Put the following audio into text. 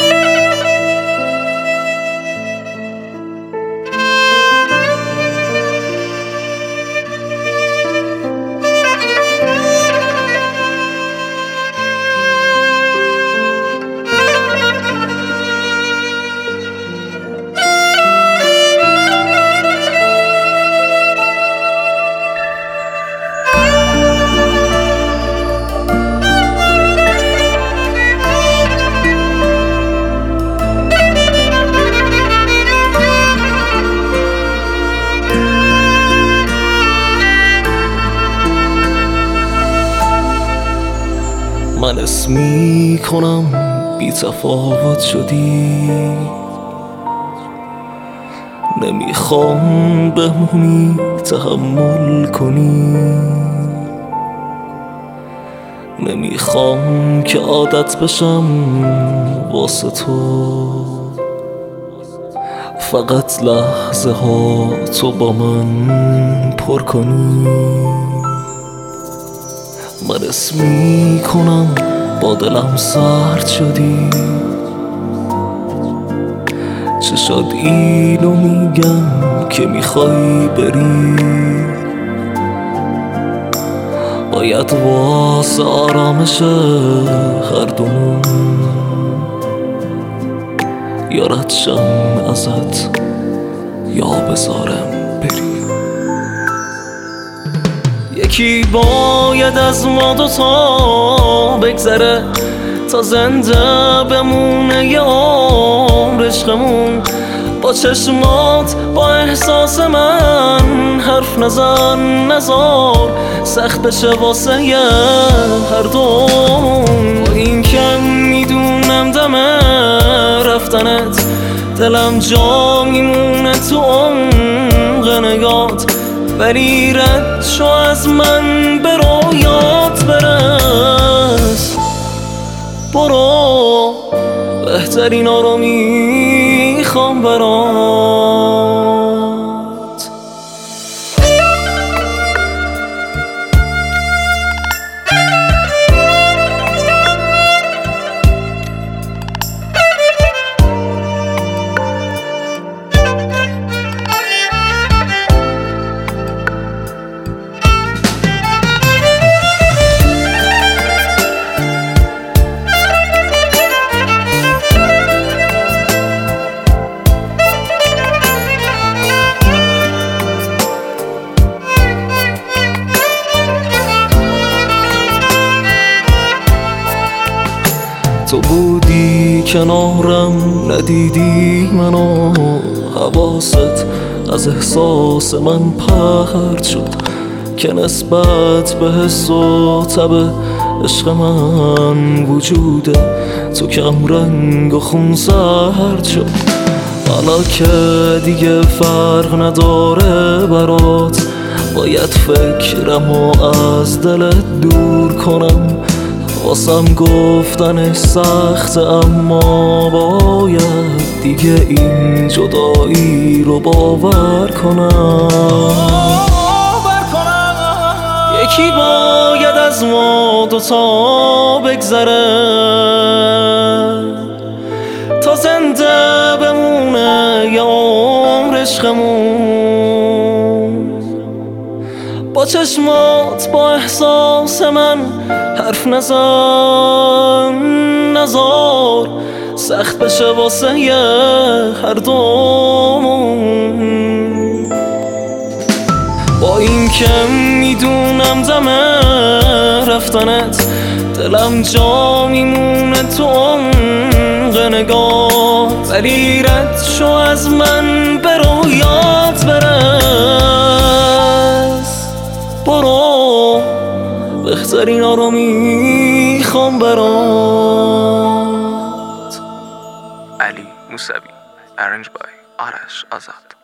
من اسم میکنم بی تفاوت شدی، نمیخوام بمونی تحمل کنی، نمیخوام که عادت بشم واسه تو، فقط لحظه ها تو با من پر کنی. من اسم میکنم با دلم سرد شدی، چه شد اینو میگم که میخوای بری، باید واسه آرامش هر دومون یا رد شم ازت یا بذارم بری. یکی باید از ما دوتا بگذره تا زنده بمونه یه عمر عشقمون. با چشمات با احساس من حرف نزن، نزار سخت بشه واسه یه هر دومون. با این که میدونم دم رفتنت دلم جا میمونه تو عمق نگات، ولی رد شو از من به رویات برس. برو بهترین ها رو میخوام برات. تو بودی کنارم ندیدی منو، حواست از احساس من پرت شد که نسبت به حس و تب عشق من وجوده تو کم رنگ و خون سرد شد. حالا که دیگه فرق نداره برات، باید فکرمو از دلت دور کنم. واسم گفتنش سخته اما باید دیگه این جدایی رو باور کنم. یکی باید از ما دوتا بگذره تا زنده بمونه یه عمر عشقمون. با چشمات با احساس من حرف نزن، نزار سخت بشه واسه یه هر دومون. با این که میدونم دم رفتنت دلم جا میمونه تو عمق نگات، ولی رد شو از من به رویات برس. برو بهترین ها رو میخوام برات. علی موسوی، ارنج بای آرش آزاد.